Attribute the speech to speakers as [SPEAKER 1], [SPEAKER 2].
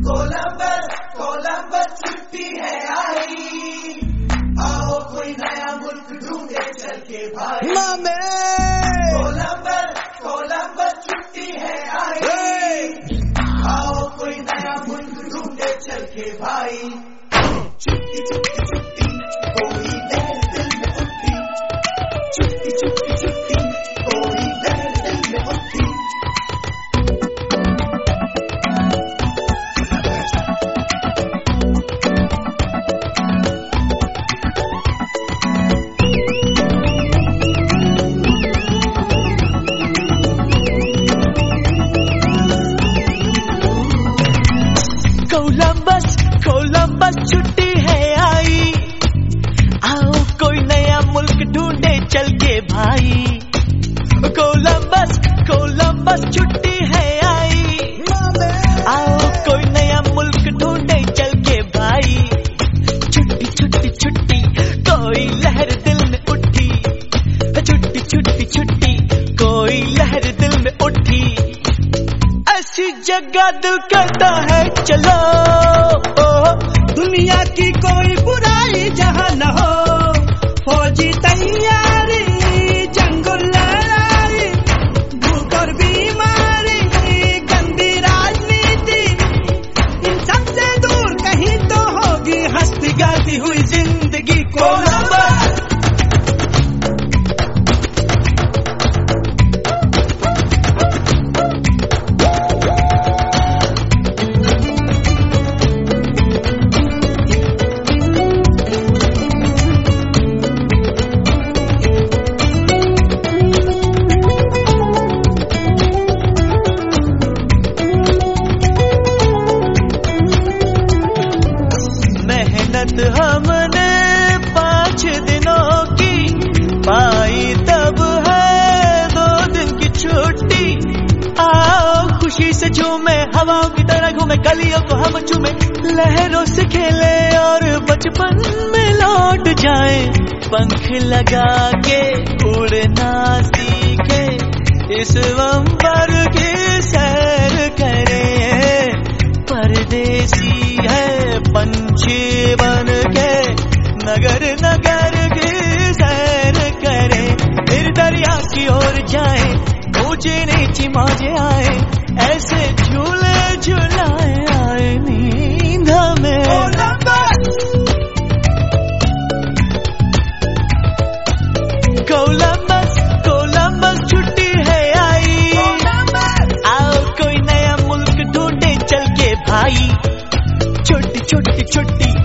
[SPEAKER 1] Columbus छुट्टी है आई, आओ कोई नया मुल्क ढूंढे चल के भाई। कोलंबस छुट्टी है आई, आओ कोई नया मुल्क ढूंढे चल के भाई। छुट्टी छुट्टी छुट्टी कोई लहर दिल में उठी, छुट्टी छुट्टी छुट्टी कोई लहर दिल में उठी।
[SPEAKER 2] कोलंबस छुट्टी है आई, आओ कोई नया मुल्क ढूंढे चल के भाई। कोलंबस छुट्टी है आई, आओ कोई नया मुल्क ढूंढे चल के भाई। छुट्टी छुट्टी छुट्टी कोई लहर दिल में उठी, छुट्टी छुट्टी छुट्टी कोई लहर दिल में उठी। ऐसी जगह दिल करता है चलो,
[SPEAKER 3] दुनिया की कोई बुराई जहाँ न हो, फौजी तैयारी जंग लड़ाई, भूख और बीमारी गंदी राजनीति, इन सबसे दूर कहीं तो होगी हंसती गाती हुई जिंदगी। कोलंबस
[SPEAKER 2] हमने 5 दिनों की पाई, तब है 2 दिन की छुट्टी। आओ खुशी से झूमे, हवाओं की तरह घूमे, गलियों को हम चूमे, लहरों से खेले और बचपन में लौट जाए। पंख लगा के उड़ना सीखे, इस अंबर की सैर करे। परदेसी है पंछी बन के, नगर नगर की सैर करे। फिर दरिया की ओर जाए, ऊंची नीची मौजें आए, ऐसे झूले झुलाए आए नींद में। कोलंबस छुट्टी है आई, आओ कोई नया मुल्क ढूंढे चल के भाई। छोटी छोटी छोटी